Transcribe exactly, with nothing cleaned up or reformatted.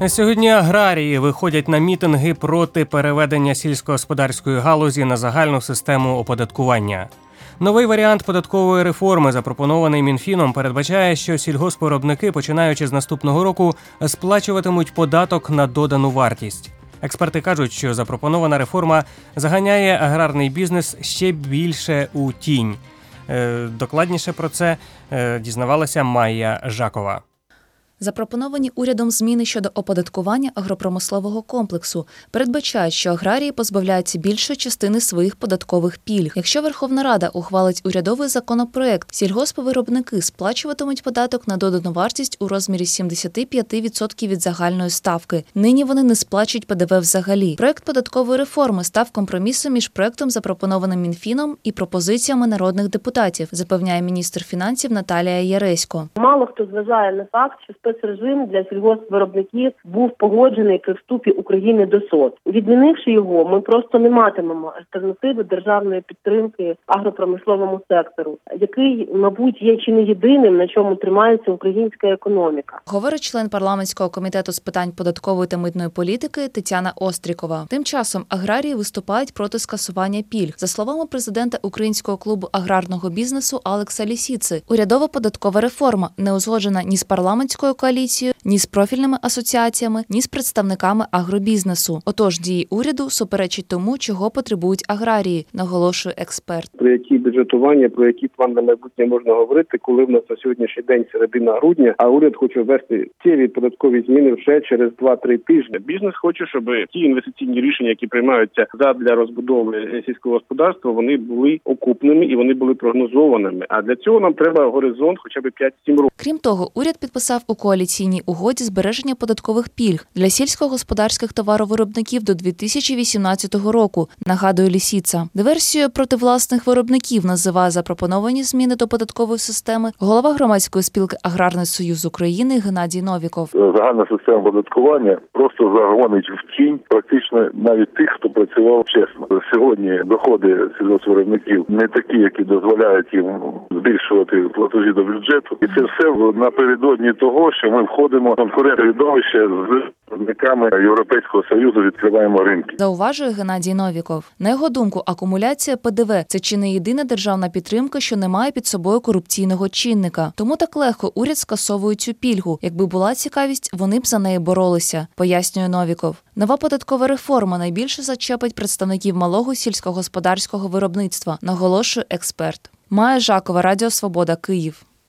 Сьогодні аграрії виходять на мітинги проти переведення сільськогосподарської галузі на загальну систему оподаткування. Новий варіант податкової реформи, запропонований Мінфіном, передбачає, що сільгоспвиробники, починаючи з наступного року, сплачуватимуть податок на додану вартість. Експерти кажуть, що запропонована реформа заганяє аграрний бізнес ще більше у тінь. Е, докладніше про це е, дізнавалася Майя Жакова. Запропоновані урядом зміни щодо оподаткування агропромислового комплексу передбачають, що аграрії позбавляються більшої частини своїх податкових пільг. Якщо Верховна Рада ухвалить урядовий законопроект, сільгоспвиробники сплачуватимуть податок на додану вартість у розмірі сімдесят п'ять відсотків від загальної ставки. Нині вони не сплачують ПДВ взагалі. Проект податкової реформи став компромісом між проектом, запропонованим Мінфіном, і пропозиціями народних депутатів, запевняє міністр фінансів Наталія Яресько. Мало хто зважає на факт, що спецрежим для сільгоспвиробників був погоджений при вступі України до СОТ. Відмінивши його, ми просто не матимемо альтернативи державної підтримки агропромисловому сектору, який, мабуть, є чи не єдиним, на чому тримається українська економіка. Говорить член парламентського комітету з питань податкової та митної політики Тетяна Острікова. Тим часом аграрії виступають проти скасування пільг. За словами президента Українського клубу аграрного бізнесу Алекса Лісіци, урядова податкова реформа не узгоджена ні з парламентською коаліцією, ні з профільними асоціаціями, ні з представниками агробізнесу. Отож, дії уряду суперечать тому, чого потребують аграрії, наголошує експерт. Про які бюджетування, про які план на майбутнє можна говорити, коли в нас на сьогоднішній день середина грудня, а уряд хоче ввести ці податкові зміни вже через два-три тижні. Бізнес хоче, щоб ті інвестиційні рішення, які приймаються задля розбудови сільського господарства, вони були окупними і вони були прогнозованими. А для цього нам треба горизонт хоча б п'ять-сім років. Крім того, уряд підписав у коаліційній угоді збереження податкових пільг для сільськогосподарських товаровиробників до дві тисячі вісімнадцятого року, нагадує Лісіца. Диверсією проти власних виробників називає запропоновані зміни до податкової системи голова громадської спілки «Аграрний союз України» Геннадій Новіков. Загальна система податкування просто загонить в тінь практично навіть тих, хто працював чесно. Сьогодні доходи сільгоспвиробників не такі, які дозволяють їм збільшувати платежі до бюджету. І це все напередодні того, що ми входимо в конкурентне середовище з виробниками Європейського Союзу, відкриваємо ринки. Зауважує Геннадій Новіков. На його думку, акумуляція ПДВ – це чи не єдина державна підтримка, що не має під собою корупційного чинника. Тому так легко уряд скасовує цю пільгу. Якби була цікавість, вони б за неї боролися, пояснює Новіков. Нова податкова реформа найбільше зачепить представників малого сільськогосподарського виробництва, наголошує експерт. Майя Жакова, Радіо Свобода, Київ.